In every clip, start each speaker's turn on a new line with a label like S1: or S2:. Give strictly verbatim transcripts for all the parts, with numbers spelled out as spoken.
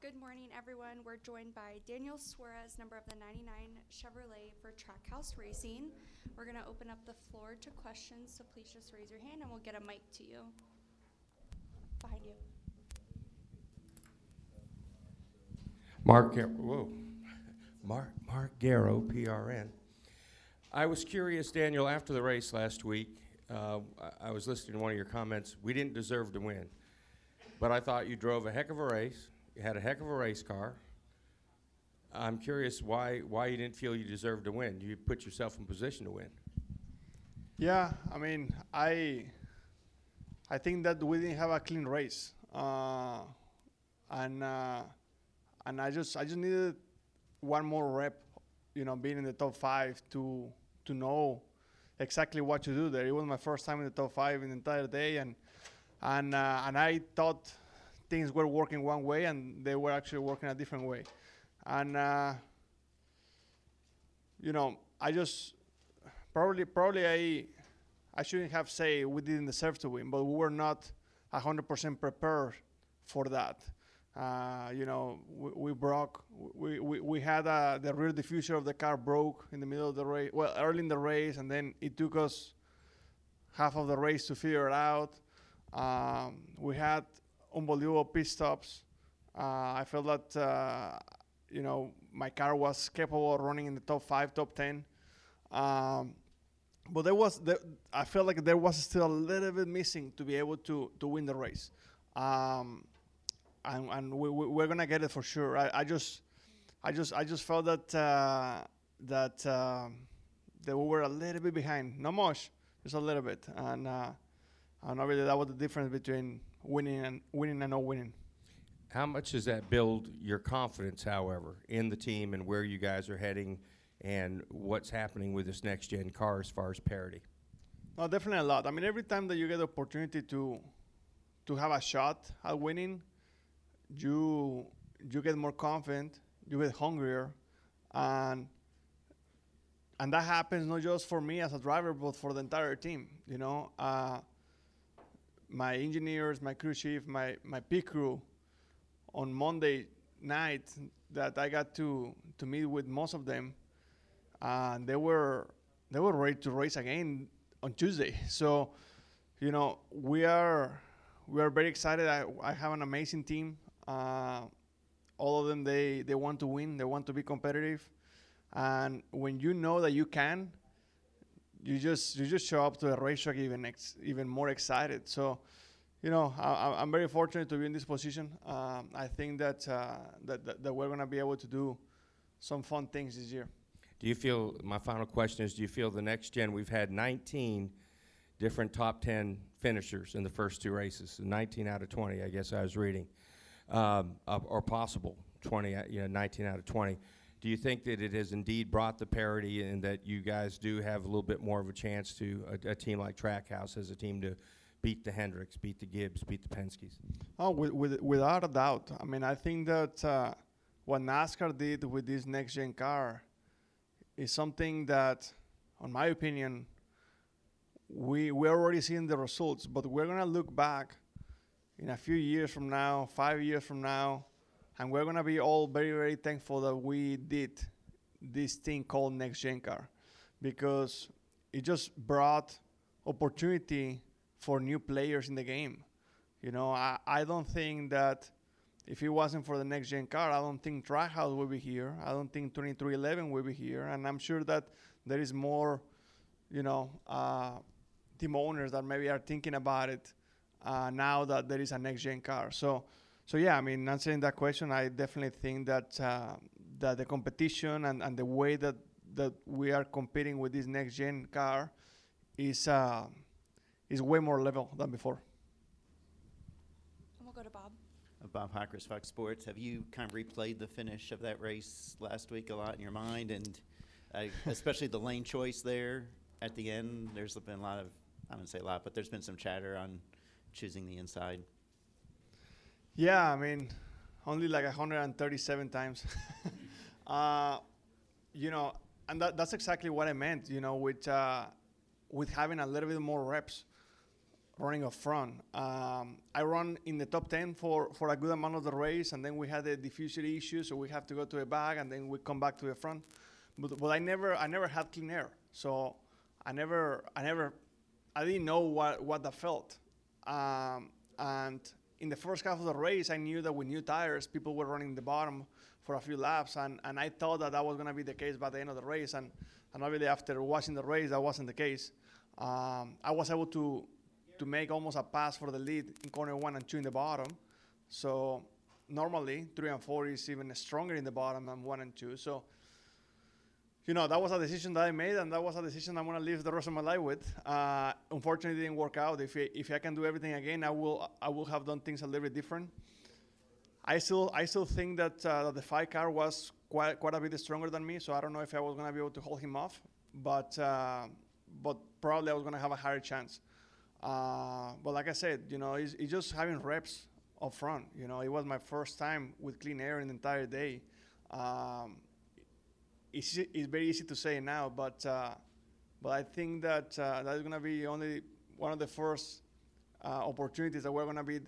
S1: Good morning, everyone. We're joined by Daniel Suarez, number of the ninety-nine Chevrolet for Trackhouse Racing. We're going to open up the floor to questions, so please just raise your hand and we'll get a mic to you. Behind you.
S2: Mark, Gar- whoa, Mark, Mark Garrow, P R N. I was curious, Daniel, after the race last week, uh, I, I was listening to one of your comments. We didn't deserve to win, but I thought you drove a heck of a race. You had a heck of a race car. I'm curious why why you didn't feel you deserved to win. You put yourself in position to win.
S3: Yeah, I mean, I I think that we didn't have a clean race, uh, and uh, and I just I just needed one more rep, you know, being in the top five to to know exactly what to do there. It was my first time in the top five in the entire day, and and uh, and I thought things were working one way, and they were actually working a different way, and uh, you know, I just probably probably I I shouldn't have said we didn't deserve to win, but we were not one hundred percent prepared for that. Uh, you know, we, we broke. We, we, we had uh, the rear diffuser of the car broke in the middle of the race. Well, early in the race, and then it took us half of the race to figure it out. Um, we had unbelievable pit stops. Uh, I felt that uh, you know, my car was capable of running in the top five, top ten. Um, but there was, there, I felt like there was still a little bit missing to be able to to win the race. Um, and and we, we, we're gonna get it for sure. I, I just, I just, I just felt that uh, that um, that we were a little bit behind. Not much, just a little bit. And uh, and obviously that was the difference between winning and winning and not winning.
S2: How much does that build your confidence, however, in the team and where you guys are heading and what's happening with this next-gen car as far as parity?
S3: No, definitely a lot. I mean, every time that you get the opportunity to to have a shot at winning, you you get more confident, you get hungrier, and and that happens not just for me as a driver, but for the entire team. You know, uh, my engineers, my crew chief, my my pit crew, on Monday night that I got to to meet with most of them, and they were they were ready to race again on Tuesday. So, you know, we are we are very excited. I, I have an amazing team. Uh, all of them, they they want to win. They want to be competitive, and when you know that you can, you just you just show up to the racetrack even ex, even more excited. So, you know, I, I'm very fortunate to be in this position. Um, I think that, uh, that, that that we're going to be able to do some fun things this year.
S2: Do you feel, my final question is, do you feel the next gen, we've had nineteen different top ten finishers in the first two races, nineteen out of twenty, I guess I was reading, um, uh, or possible twenty, uh, you know, nineteen out of twenty. Do you think that it has indeed brought the parity and that you guys do have a little bit more of a chance to, a, a team like Trackhouse as a team to beat the Hendricks, beat the Gibbs, beat the Penske's?
S3: Oh, with, with, without a doubt. I mean, I think that uh, what NASCAR did with this next-gen car is something that, in my opinion, we, we're already seeing the results, but we're going to look back in a few years from now, five years from now, and we're going to be all very, very thankful that we did this thing called next-gen car, because it just brought opportunity for new players in the game. You know, I, I don't think that if it wasn't for the next-gen car, I don't think Trackhouse will be here. I don't think twenty-three eleven will be here. And I'm sure that there is more, you know, uh, team owners that maybe are thinking about it uh, now that there is a next-gen car. So, so yeah, I mean, answering that question, I definitely think that uh, that the competition and, and the way that, that we are competing with this next-gen car is uh, is way more level than before.
S1: And we'll go to Bob.
S4: Uh, Bob Hockers, Fox Sports. Have you kind of replayed the finish of that race last week a lot in your mind, and uh, especially the lane choice there at the end? There's been a lot of, I wouldn't say a lot, but there's been some chatter on choosing the inside.
S3: Yeah, I mean, only like one hundred thirty-seven times. uh, you know, and that, that's exactly what I meant, you know, with uh, with having a little bit more reps. running up front. Um, I run in the top ten for, for a good amount of the race, and then we had the diffuser issue, so we have to go to the back, and then we come back to the front. But, but I never I never had clean air, so I never I never I didn't know what what that felt. Um, and in the first half of the race, I knew that with new tires, people were running the bottom for a few laps, and, and I thought that that was going to be the case by the end of the race. And, and obviously, after watching the race, that wasn't the case. Um, I was able to to make almost a pass for the lead in corner one and two in the bottom. So normally, three and four is even stronger in the bottom than one and two. So, you know, that was a decision that I made, and that was a decision I'm going to live the rest of my life with. Uh, unfortunately, it didn't work out. If I, if I can do everything again, I will I will have done things a little bit different. I still I still think that, uh, that the five car was quite quite a bit stronger than me, so I don't know if I was going to be able to hold him off, but uh, but probably I was going to have a higher chance. Uh, but like I said, you know, it's, it's just having reps up front. You know, it was my first time with clean air in the entire day. Um, it's, it's very easy to say now, but uh, but I think that uh, that is going to be only one of the first uh, opportunities that we're going to be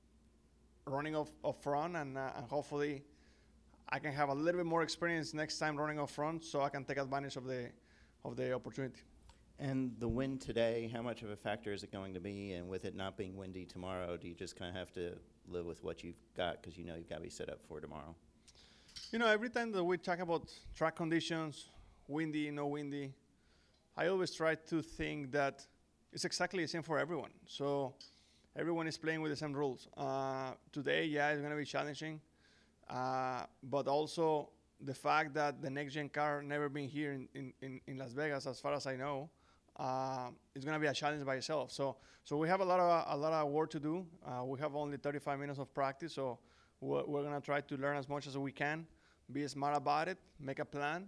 S3: running off, off front, and, uh, and hopefully I can have a little bit more experience next time running off front, so I can take advantage of the of the opportunity.
S4: And the wind today, how much of a factor is it going to be? And with it not being windy tomorrow, do you just kind of have to live with what you've got because you know you've got to be set up for tomorrow?
S3: You know, every time that we talk about track conditions, windy, no windy, I always try to think that it's exactly the same for everyone. So everyone is playing with the same rules. Uh, today, yeah, it's going to be challenging, uh, but also the fact that the next-gen car never been here in, in, in, in Las Vegas, as far as I know, uh, it's going to be a challenge by itself. So, so we have a lot of a lot of work to do. Uh, we have only thirty-five minutes of practice, so we're, we're going to try to learn as much as we can, be smart about it, make a plan,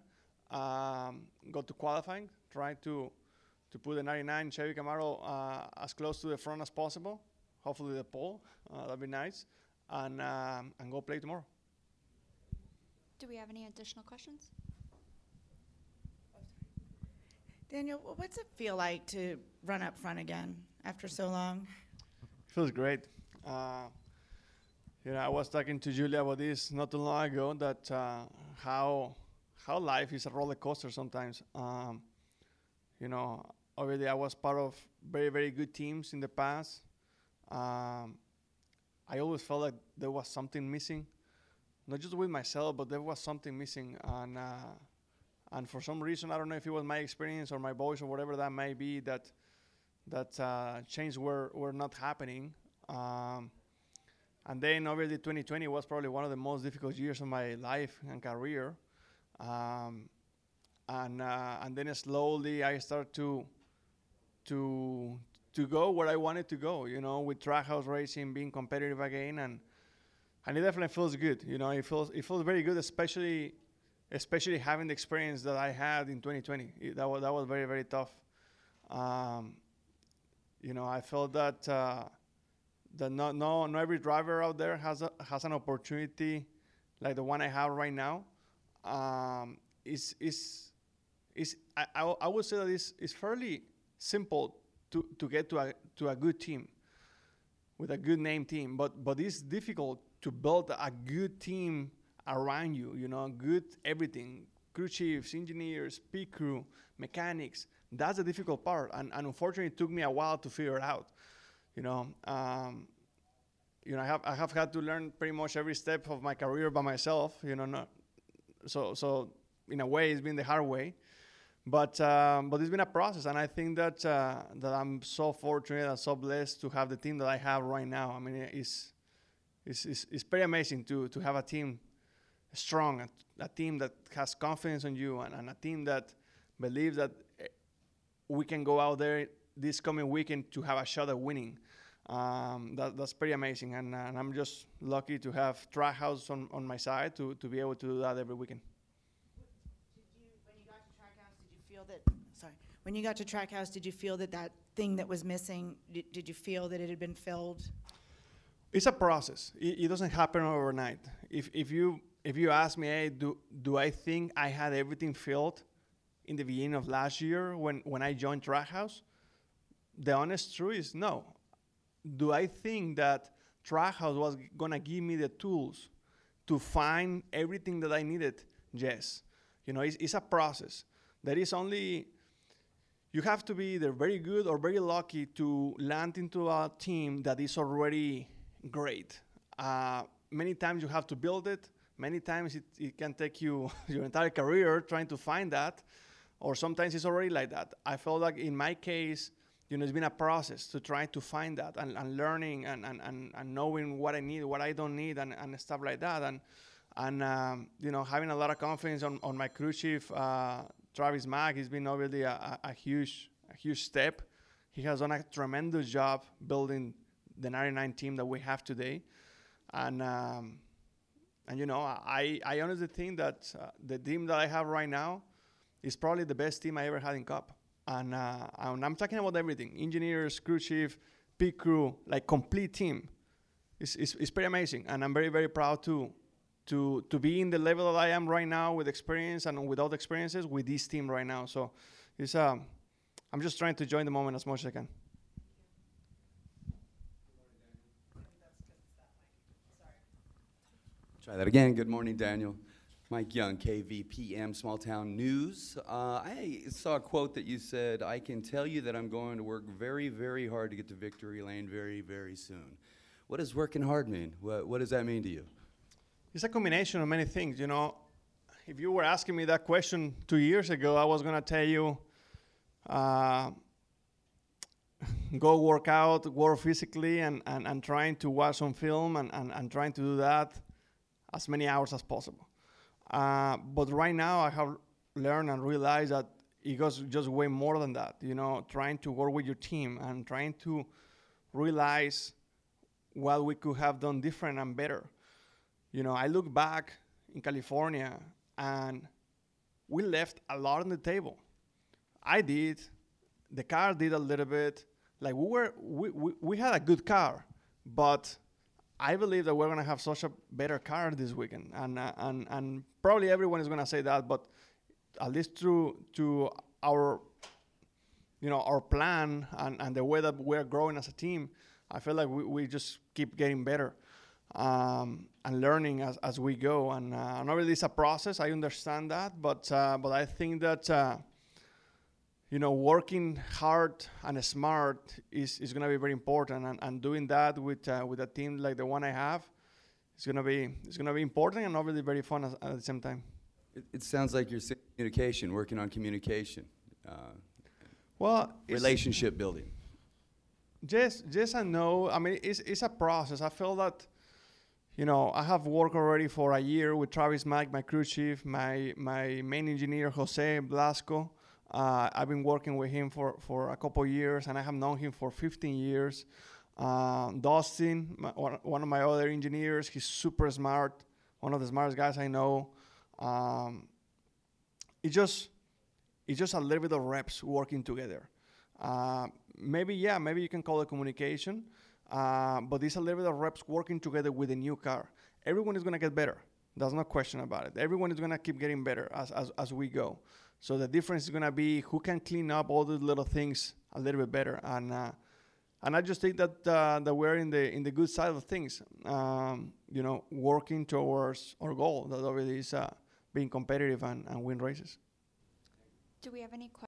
S3: um, go to qualifying, try to to put the ninety-nine Chevy Camaro uh, as close to the front as possible. Hopefully the pole, uh, that'd be nice, and um, and go play tomorrow.
S1: Do we have any additional questions?
S5: Daniel, wh- what's it feel like to run up front again after so long?
S3: Feels great. Uh, you know, I was talking to Julia about this not too long ago, that uh, how how life is a roller coaster sometimes. Um, you know, obviously I was part of very, very good teams in the past. Um, I always felt like there was something missing, not just with myself, but there was something missing. And uh, and for some reason, I don't know if it was my experience or my voice or whatever that may be, that that uh, change were, were not happening. Um, and then obviously twenty twenty was probably one of the most difficult years of my life and career. Um, and uh, and then slowly I started to to to go where I wanted to go, you know, with Trackhouse Racing, being competitive again, and and it definitely feels good. You know, it feels it feels very good, especially especially having the experience that I had in twenty twenty. It, that was that was very, very tough. Um, you know, I felt that uh, that not no not every driver out there has a, has an opportunity like the one I have right now. Um, is is is I, I I would say that it's it's fairly simple to, to get to a to a good team with a good name team, but but it's difficult to build a good team around you. You know, good everything: crew chiefs, engineers, pit crew, mechanics. That's the difficult part, and, and unfortunately, it took me a while to figure it out. You know, um, you know, I have I have had to learn pretty much every step of my career by myself. You know, not so so in a way, it's been the hard way. But um, but it's been a process, and I think that uh, that I'm so fortunate and so blessed to have the team that I have right now. I mean, it's it's it's, it's pretty amazing to to have a team strong, a, a team that has confidence in you, and, and a team that believes that we can go out there this coming weekend to have a shot at winning. Um, that, that's pretty amazing, and, uh, and I'm just lucky to have Trackhouse on, on my side to to be able to do that every weekend.
S5: That, sorry, when you got to Trackhouse, did you feel that that thing that was missing, did, did you feel that it had been filled?
S3: It's a process. It, it doesn't happen overnight. If if you if you ask me, hey, do do I think I had everything filled in the beginning of last year when, when I joined Trackhouse? The honest truth is no. do I think that Trackhouse was gonna give me the tools to find everything that I needed? Yes. You know, it's, it's a process. There is only, you have to be either very good or very lucky to land into a team that is already great. Uh, many times you have to build it. Many times it, it can take you your entire career trying to find that, or sometimes it's already like that. I felt like in my case, you know, it's been a process to try to find that and, and learning and, and, and, and knowing what I need, what I don't need, and, and stuff like that. And, and um, you know, having a lot of confidence on, on my crew chief, uh, Travis Mack, has been obviously a, a, a huge a huge step. He has done a tremendous job building the ninety-nine team that we have today. And, um, and you know, I, I honestly think that uh, the team that I have right now is probably the best team I ever had in Cup. And, uh, and I'm talking about everything: engineers, crew chief, pit crew, like complete team. It's, it's, it's pretty amazing, and I'm very, very proud to, to, to be in the level that I am right now with experience and without experiences with this team right now. So it's, um, I'm just trying to enjoy the moment as much as I can.
S6: Try that again. Good morning, Daniel. Mike Young, K V P M, Small Town News. Uh, I saw a quote that you said, "I can tell you that I'm going to work very, very hard to get to victory lane very, very soon." What does working hard mean? What, what does that mean to you?
S3: It's a combination of many things. You know, if you were asking me that question two years ago, I was going to tell you, uh, go work out, work physically, and, and, and trying to watch some film and, and, and trying to do that as many hours as possible. Uh, but right now, I have learned and realized that it goes just way more than that. You know, trying to work with your team and trying to realize what we could have done different and better. You know, I look back in California, and we left a lot on the table. I did. The car did a little bit. Like we were, we, we, we had a good car, but I believe that we're gonna have such a better car this weekend, and uh, and and probably everyone is gonna say that, but at least through to our, you know, our plan and, and the way that we're growing as a team, I feel like we, we just keep getting better um, and learning as, as we go. And uh, not really it's a process. I understand that, but uh, but I think that uh, you know, working hard and smart is, is going to be very important, and, and doing that with uh, with a team like the one I have, it's going to be it's going to be important and obviously very fun as, at the same time.
S6: It, it sounds like you're saying communication, working on communication, uh,
S3: Well, it's
S6: relationship building.
S3: yes, yes and no. I mean, it's it's a process. I feel that, you know, I have worked already for a year with Travis Mack, my crew chief, my my main engineer Jose Blasco. Uh, I've been working with him for, for a couple years, and I have known him for fifteen years. Uh, Dustin, my, one, one of my other engineers, he's super smart, one of the smartest guys I know. Um, it's just it's just a little bit of reps working together. Uh, maybe, yeah, maybe you can call it communication, uh, but it's a little bit of reps working together with a new car. Everyone is going to get better. There's no question about it. Everyone is going to keep getting better as, as, as we go. So the difference is going to be who can clean up all the little things a little bit better. And uh, and I just think that uh, that we're in the in the good side of things. Um, you know, working towards our goal that already is uh, being competitive and, and win races.
S1: Do we have any questions?